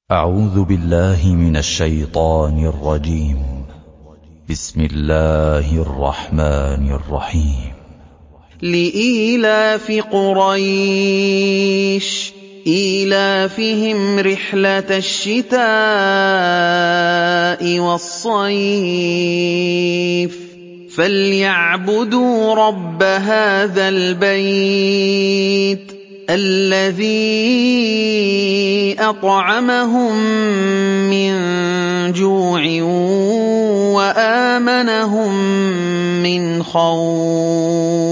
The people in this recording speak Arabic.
أعوذ بالله من الشيطان الرجيم. بسم الله الرحمن الرحيم. لإيلاف قريش إيلافهم رحلة الشتاء والصيف فليعبدوا رب هذا البيت الذي أطعمهم من جوع وآمنهم من خوف.